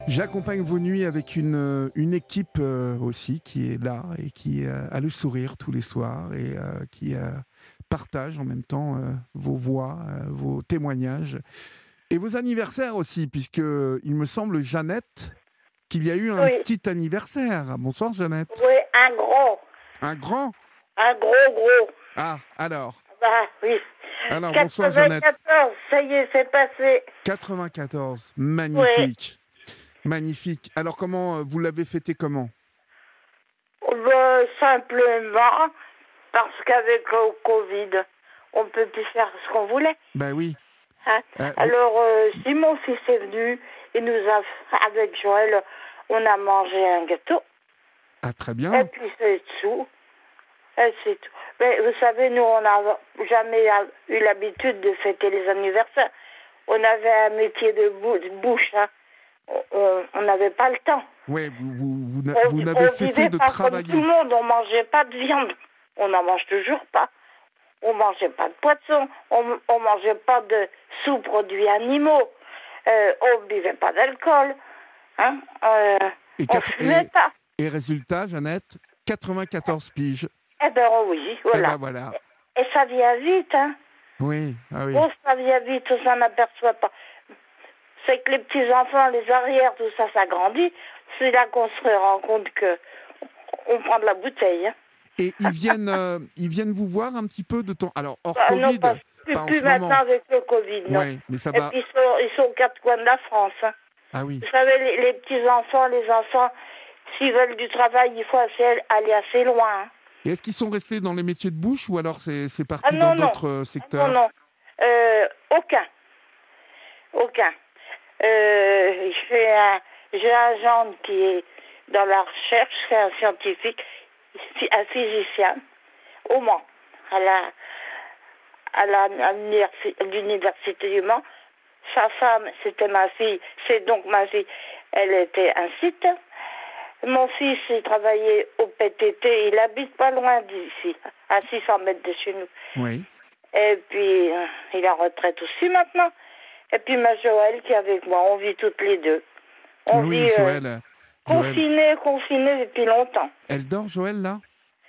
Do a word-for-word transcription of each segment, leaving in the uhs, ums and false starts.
J'accompagne vos nuits avec une, une équipe euh, aussi qui est là et qui euh, a le sourire tous les soirs et euh, qui euh, partage en même temps euh, vos voix, euh, vos témoignages et vos anniversaires aussi, puisque il me semble, Jeannette, qu'il y a eu un Oui, petit anniversaire. Bonsoir Jeannette. oui, un gros, Un grand. un gros, gros. Ah, alors. Bah oui. Alors, bonsoir Jeannette. quatre-vingt-quatorze, ça y est, c'est passé. quatre-vingt-quatorze, Oui. magnifique. Magnifique. Alors, comment euh, vous l'avez fêté comment? Bah, simplement, parce qu'avec le Covid, on peut plus faire ce qu'on voulait. Ben oui. Hein. Euh, vous- Alors, euh, si mon fils est venu, il nous a, avec Joël, on a mangé un gâteau. Ah, très Et bien. puis c'est tout. Et c'est tout. Mais vous savez, nous, on n'a jamais eu l'habitude de fêter les anniversaires. On avait un métier de, bou- de bouche, hein. On on n'avait pas le temps. Ouais, vous, vous, vous, n'a- On vous n'avez ne cessé vivait de pas comme tout le travailler. monde. On mangeait pas de viande. On n'en mange toujours pas. On mangeait pas de poisson. On, on mangeait pas de sous-produits animaux. Euh, on buvait pas d'alcool. Hein. Euh, Et, on quatre- fumait et, pas. et résultat, Jeannette, quatre-vingt-quatorze piges. Eh ben oui, Eh voilà. ben voilà. Et ça vient vite, hein. Oui, ah oui. Oh, ça vient vite, on s'en aperçoit pas. C'est que les petits-enfants, les arrières, tout ça, ça grandit. C'est là qu'on se rend compte que on prend de la bouteille. Hein. Et ils viennent, euh, ils viennent vous voir un petit peu de temps. Alors, hors Bah, non, Covid, pas, plus, pas en plus ce maintenant moment. avec le Covid, non. Oui, mais ça Et va. puis, ils sont, ils sont aux quatre coins de la France. Hein. Ah oui. Vous savez, les, les petits-enfants, les enfants, s'ils veulent du travail, il faut assez- aller assez loin. Hein. Et est-ce qu'ils sont restés dans les métiers de bouche ou alors c'est c'est Ah parti dans non, non. d'autres euh, Ah, non, secteurs? non. Euh, aucun. Aucun. Euh, j'ai un, j'ai un gendre qui est dans la recherche, c'est un scientifique, un physicien, au Mans, à la, à la, à l'universi- à l'université du Mans. Sa femme, c'était ma fille, c'est donc ma fille, elle était un site. Mon fils, il travaillait au P T T, il habite pas loin d'ici, à six cents mètres de chez nous. Oui. Et puis, euh, il est en retraite aussi maintenant. Et puis ma Joël qui est avec moi, on vit toutes les deux. On Oui, vit euh, Joël. euh, Joël. confinés, confinés depuis longtemps. Elle dort, Joël, là?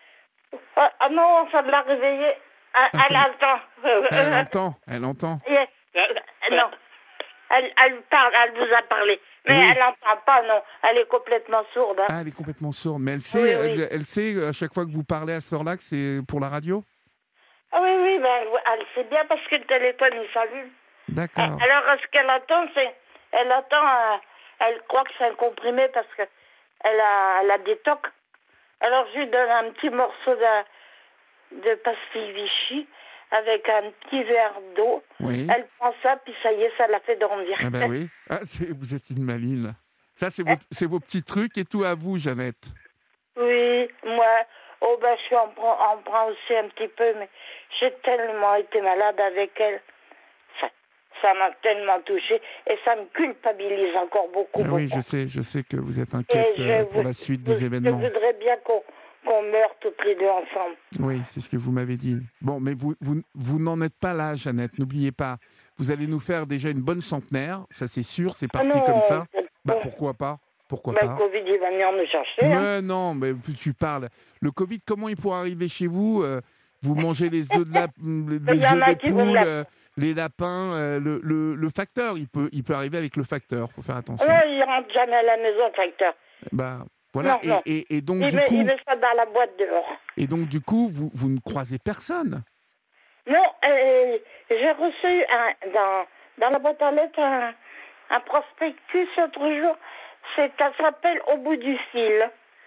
Ah, ah non, ça de la réveiller. Ah, Ah, elle ça- entend. Elle entend, elle entend. Yes. Euh, Non, elle, elle parle, elle vous a parlé. Mais Oui. elle n'entend pas, non. Elle est complètement sourde. Hein. Ah, elle est complètement sourde. Mais elle sait, Oui, elle, oui. elle sait euh, à chaque fois que vous parlez à ce heure-là que c'est pour la radio? Ah oui, oui, ben, elle sait bien parce que le téléphone, il s'allume. D'accord. Alors, ce qu'elle attend, c'est... Elle attend... euh, elle croit que c'est un comprimé parce que elle a, elle a des tocs. Alors, je lui donne un petit morceau de, de pastille Vichy avec un petit verre d'eau. Oui. Elle prend ça, puis ça y est, ça la fait dormir. Ah ben oui. Ah, c'est- vous êtes une maline. Ça, c'est vos, c'est vos petits trucs et tout à vous, Jeannette. Oui, moi... Oh, ben, je suis en, prends- en prends aussi un petit peu, mais j'ai tellement été malade avec elle. Ça, ça m'a tellement touchée et ça me culpabilise encore beaucoup, Ah oui, beaucoup. je sais, je sais que vous êtes Et inquiète je, euh, pour vou- la suite vou- des je événements. voudrais bien qu'on qu'on meure toutes les deux ensemble. Oui, c'est ce que vous m'avez dit. Bon, mais vous, vous, vous n'en êtes pas là, Jeannette. N'oubliez pas. Vous allez nous faire déjà une bonne centenaire, ça c'est sûr, c'est Ah parti non, comme ça. c'est- Bah bon, pourquoi pas? Pourquoi ben, le pas? Covid, il va venir nous chercher. Hein. Mais non, mais plus tu parles. Le Covid, comment il pourrait arriver chez vous? euh, Vous mangez les œufs de la, Il les y en œufs a des qui vont me poules, la... euh, les lapins, euh, le, le, le facteur, il peut, il peut arriver avec le facteur. Faut faire attention. Non, il rentre jamais à la maison, le facteur. Bah voilà. Non, Et, non. et, et donc Il du met, il coup, met ça dans la boîte dehors. et donc du coup, vous, vous ne croisez personne. Non, euh, j'ai reçu un, dans, dans la boîte à lettres un, un prospectus l'autre jour. C'est, ça s'appelle Au bout du fil.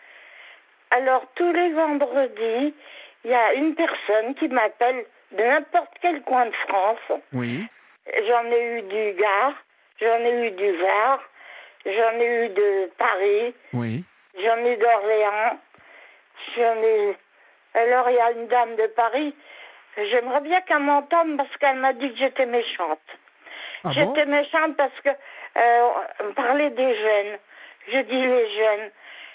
Alors, tous les vendredis, il y a une personne qui m'appelle de n'importe quel coin de France. Oui. J'en ai eu du Gard, j'en ai eu du Var, j'en ai eu de Paris, Oui. j'en ai eu d'Orléans, j'en ai eu... Alors, il y a une dame de Paris, j'aimerais bien qu'elle m'entende parce qu'elle m'a dit que j'étais méchante. Ah bon? J'étais méchante parce que euh, on parlait des jeunes. Je dis les jeunes.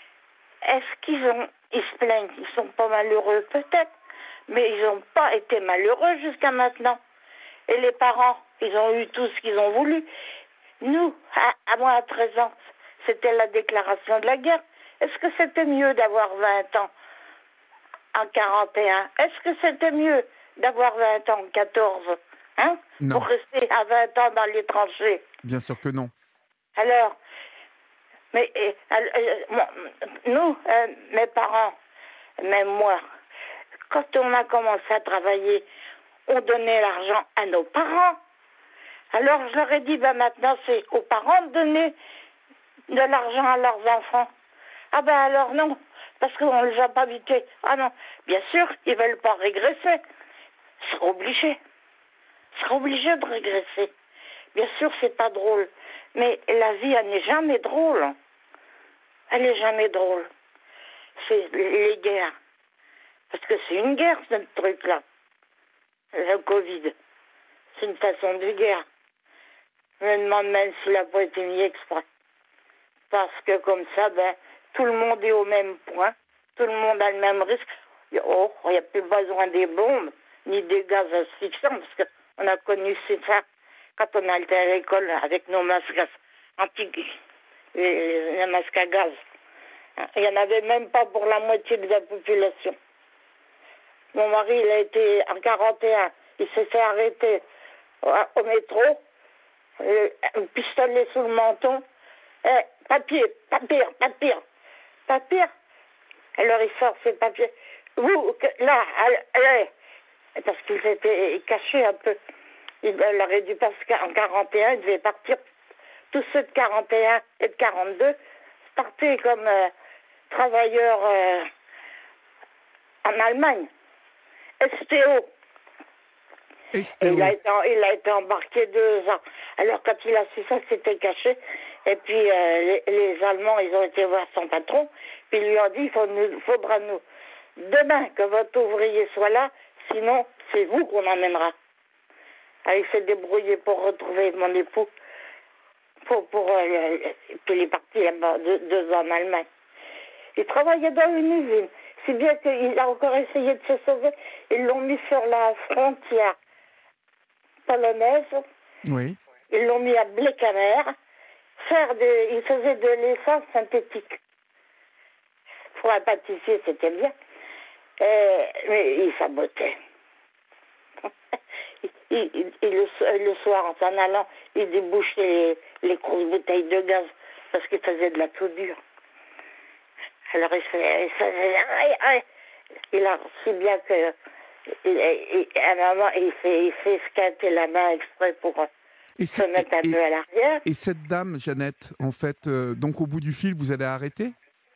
Est-ce qu'ils ont, ils se plaignent, ils sont pas malheureux peut-être, mais ils n'ont pas été malheureux jusqu'à maintenant. Et les parents, ils ont eu tout ce qu'ils ont voulu. Nous, à, à moi à treize ans, c'était la déclaration de la guerre. Est-ce que c'était mieux d'avoir vingt ans en quarante et un? Est-ce que c'était mieux d'avoir vingt ans en quatorze, hein? Non. Pour rester à vingt ans dans les tranchées? Bien sûr que non. Alors, mais et, euh, moi, nous, euh, mes parents, même moi, quand on a commencé à travailler, on donnait l'argent à nos parents. Alors je leur ai dit, ben maintenant c'est aux parents de donner de l'argent à leurs enfants. Ah ben alors non, parce qu'on ne les a pas habités. Ah non, bien sûr, ils ne veulent pas régresser. Ils seront obligés. Ils seront obligés de régresser. Bien sûr, c'est pas drôle. Mais la vie, elle n'est jamais drôle. Elle n'est jamais drôle. C'est les guerres. Parce que c'est une guerre, ce truc-là. Le Covid. C'est une façon de guerre. Je me demande même s'il n'a pas été mis exprès. Parce que comme ça, ben, tout le monde est au même point. Tout le monde a le même risque. Oh, il n'y a plus besoin des bombes, ni des gaz asphyxiants, parce qu'on a connu ça quand on était à l'école avec nos masques anti les, les masques à gaz. Il n'y en avait même pas pour la moitié de la population. Mon mari, il a été en quarante et un. Il s'est fait arrêter au métro, un pistolet sous le menton. Eh, papier, papier, papier, papier. Alors il sort ses papiers. Vous, là, allez, parce qu'il s'était caché un peu. Il aurait dû, parce qu'en quarante et un, il devait partir. Tous ceux de quarante et un et de quarante-deux partaient comme euh, travailleurs euh, en Allemagne. S T O. S T O. Et il a, été, il a été embarqué deux ans. Alors quand il a su ça, c'était caché. Et puis euh, les, les Allemands, ils ont été voir son patron. Puis ils lui ont dit, il faut nous, faudra nous, demain, que votre ouvrier soit là, sinon c'est vous qu'on emmènera. Alors, il s'est débrouillé pour retrouver mon époux. Pour, pour, euh, puis il est parti là-bas, deux, deux ans en Allemagne. Il travaillait dans une usine. Si bien qu'il a encore essayé de se sauver. Ils l'ont mis sur la frontière polonaise. Oui. Ils l'ont mis à Blécamer. Faire des, il faisait de l'essence synthétique. Pour un pâtissier, c'était bien. Et, mais il sabotait. il, il, il, le, le soir, en s'en allant, il débouchait les, les grosses bouteilles de gaz parce qu'il faisait de la soudure. Alors il fait, il fait, il a si bien que, il, il, à un moment, il fait, il fait squatter la main exprès pour et se mettre un et, peu à l'arrière. Et cette dame, Jeannette, en fait, euh, donc au bout du fil, vous allez arrêter?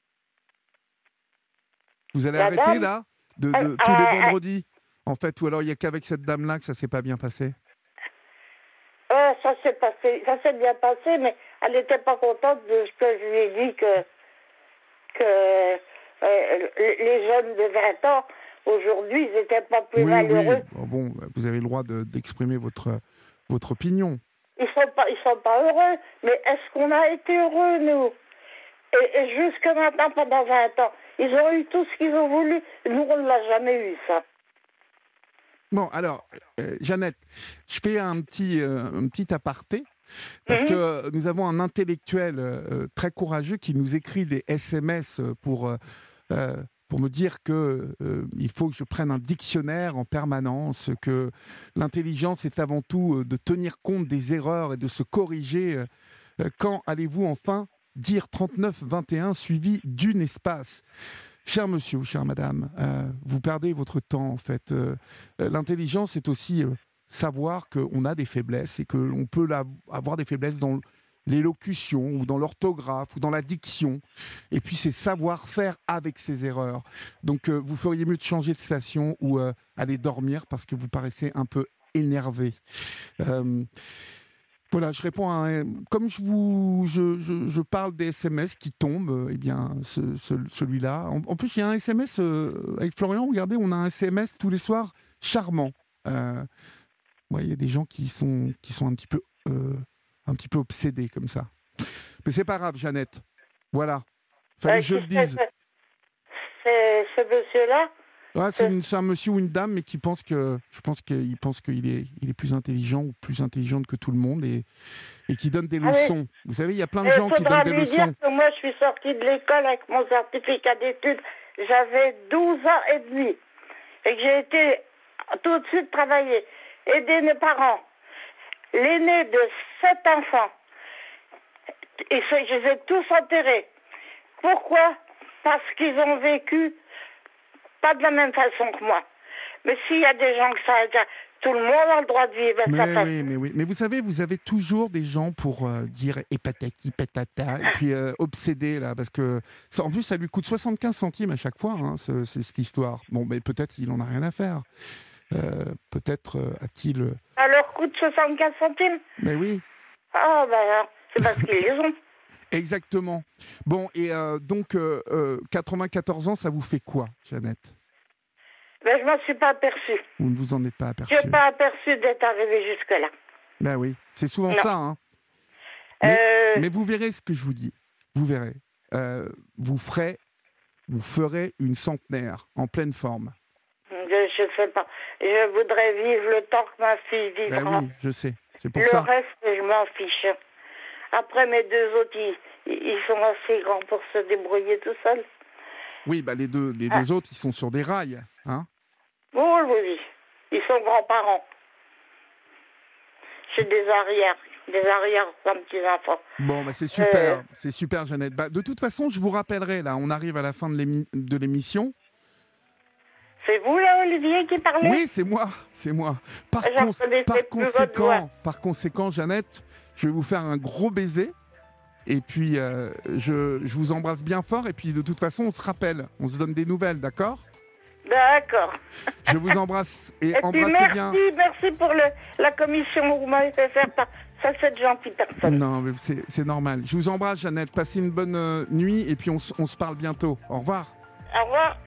Vous allez La arrêter dame, là, de, de euh, tous euh, les vendredis, en fait, ou alors il n'y a qu'avec cette dame-là que ça s'est pas bien passé? Euh, ça s'est passé, ça s'est bien passé, mais elle n'était pas contente de ce que je lui ai dit que que euh, les jeunes de vingt ans, aujourd'hui, ils n'étaient pas plus oui, malheureux. Oui, bon, vous avez le droit de, d'exprimer votre, votre opinion. Ils sont pas, ils sont pas heureux, mais est-ce qu'on a été heureux, nous? Et, et jusque maintenant, pendant vingt ans, ils ont eu tout ce qu'ils ont voulu. Nous, on ne l'a jamais eu, ça. Bon, alors, euh, Jeannette, je fais un petit, euh, un petit aparté. Parce Mm-hmm. que nous avons un intellectuel euh, très courageux qui nous écrit des S M S pour, euh, pour me dire qu'il euh, faut que je prenne un dictionnaire en permanence, que l'intelligence est avant tout euh, de tenir compte des erreurs et de se corriger. Euh, quand allez-vous enfin dire trente-neuf vingt et un suivi d'une espace? Cher monsieur, chère madame, euh, vous perdez votre temps en fait. Euh, l'intelligence c'est aussi... Euh, savoir qu'on a des faiblesses et qu'on peut la, avoir des faiblesses dans l'élocution ou dans l'orthographe ou dans la diction. Et puis, c'est savoir faire avec ses erreurs. Donc, euh, vous feriez mieux de changer de station ou euh, aller dormir parce que vous paraissez un peu énervé. Euh, voilà, je réponds à un, comme je vous, je, je, je parle des S M S qui tombent. Eh bien, ce, ce, celui-là. En, en plus, il y a un S M S euh, avec Florian. Regardez, on a un S M S tous les soirs charmant. Euh, Ouais, il y a des gens qui sont, qui sont un, petit peu, euh, un petit peu obsédés comme ça. Mais c'est pas grave, Jeannette. Voilà. Fallait Euh, que je le c'est, dise. c'est, ce monsieur-là, Ouais, c'est, une, c'est un monsieur ou une dame, mais qui pense que, je pense qu'il pense qu'il est, il est plus intelligent ou plus intelligente que tout le monde et, et qui donne des leçons. Ah oui. Vous savez, il y a plein de gens qui donnent des leçons. Il faudra lui dire que moi, je suis sortie de l'école avec mon certificat d'études. J'avais douze ans et demi. Et que j'ai été tout de suite travailler, aider mes parents. L'aîné de sept enfants, et je les ai tous enterrés. Pourquoi? Parce qu'ils ont vécu pas de la même façon que moi. Mais s'il y a des gens que ça a déjà, tout le monde a le droit de vivre mais sa oui, famille. Mais oui, mais vous savez, vous avez toujours des gens pour euh, dire et patati patata, et puis euh, obsédés là, parce que ça, en plus ça lui coûte soixante-quinze centimes à chaque fois, hein, ce, c'est cette histoire. Bon, mais peut-être il en a rien à faire. Euh, peut-être euh, a-t-il. Euh... Alors coûte soixante-quinze centimes? Mais oui. Ah ben alors, c'est parce qu'ils les ont. Exactement. Bon, et euh, donc, euh, euh, quatre-vingt-quatorze ans, ça vous fait quoi, Jeannette? Ben, je m'en suis pas aperçue. Vous ne vous en êtes pas aperçue? Je n'ai pas aperçu d'être arrivée jusque-là. Ben oui, c'est souvent non. ça. Hein. Euh... Mais, mais vous verrez ce que je vous dis. Vous verrez. Euh, vous ferez, vous ferez une centenaire en pleine forme. Je ne sais pas. Je voudrais vivre le temps que ma fille vivra. Ben oui, je sais. C'est pour le ça. Le reste, je m'en fiche. Après, mes deux autres, ils, ils sont assez grands pour se débrouiller tout seuls. Oui, bah les deux, les ah. deux autres, ils sont sur des rails, hein? Oh oui, ils sont grands-parents. J'ai des arrières, des arrières comme petits-enfants. Bon, bah c'est super, euh... c'est super, Jeannette. Bah, de toute façon, je vous rappellerai, là, on arrive à la fin de, l'émi- de l'émission. C'est vous, là, Olivier, qui parlez? Oui, c'est moi, c'est moi. Par, cons- par conséquent, par conséquent, Jeannette, je vais vous faire un gros baiser. Et puis, euh, je, je vous embrasse bien fort. Et puis, de toute façon, on se rappelle. On se donne des nouvelles, d'accord? D'accord. Je vous embrasse. Et, et embrassez merci, bien. Merci pour le, la commission que vous m'avez fait faire. Par... Ça, c'est de gentil personne. Non, mais c'est, c'est normal. Je vous embrasse, Jeannette. Passez une bonne euh, nuit. Et puis, on, on se parle bientôt. Au revoir. Au revoir.